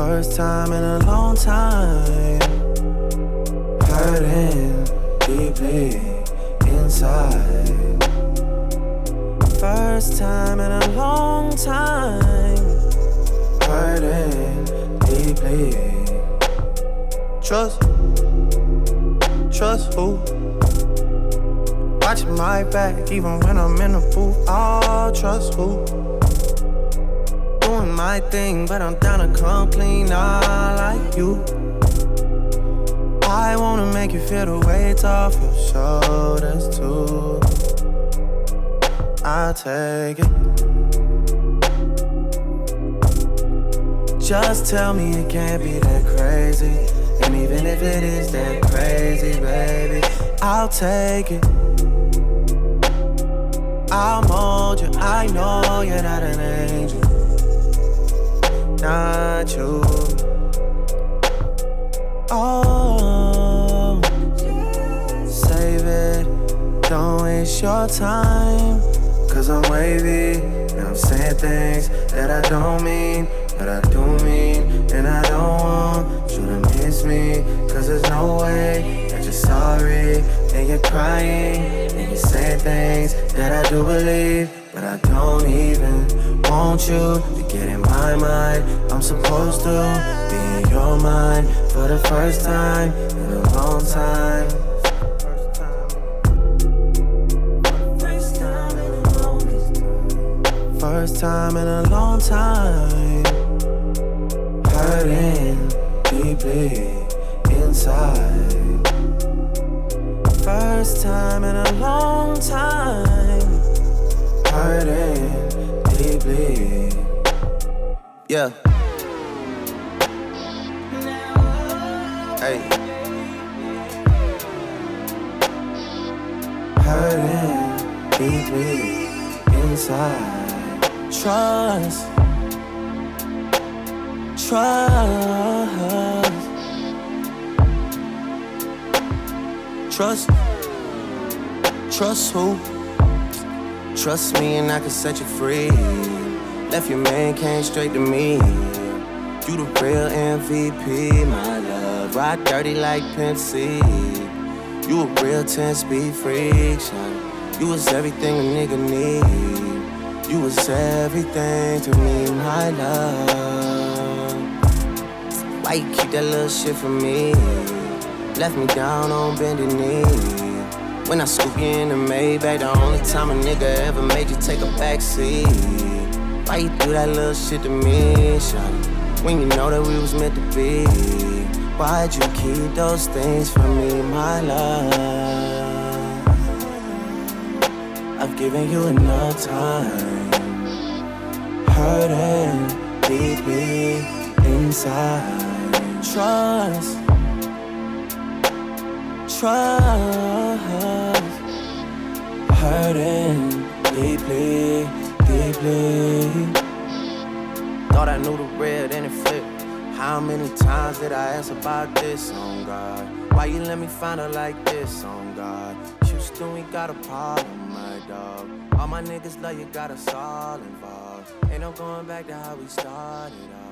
First time in a long time, hurting deeply inside. First time in a long time, hurting deeply. Trust who? Watching my back even when I'm in the booth. Oh, trust who? Doing my thing, but I'm down to come clean, not like you. I wanna make you feel the weight off your shoulders too. I'll take it. Just tell me it can't be that crazy. And even if it is that crazy, baby, I'll take it. I'll mold you, I know you're not an angel. Not you. Oh, save it, don't waste your time. Cause I'm wavy, and I'm saying things that I don't mean, but I do mean. And I don't want you to miss me, cause there's no way that you're sorry. And you're crying, and you're saying things that I do believe, but I don't even want you to get in my mind. I'm supposed to be in your mind for the first time in a long time. First time in a long time, hurting deeply inside. First time in a long time, hurting deeply. Yeah. Hey. Hurting deeply inside. Trust. Trust who? Trust me and I can set you free. Left your man, came straight to me. You the real MVP, my love. Ride dirty like Pimp C. You a real 10-speed freak, shawty. You was everything a nigga need. You was everything to me, my love. Why you keep that little shit from me? Left me down on bended knee. When I scoop you in the Maybach, the only time a nigga ever made you take a backseat. Why you do that little shit to me, shawty? When you know that we was meant to be. Why'd you keep those things from me, my love? I've given you enough time. Hurting deeply inside. Trust. Hurting deeply. Thought I knew the real, then it flipped. How many times did I ask about this, oh God? Why you let me find her like this, oh God? Houston, we got a problem, my dog. All my niggas love you, got us all involved. Ain't no going back to how we started off.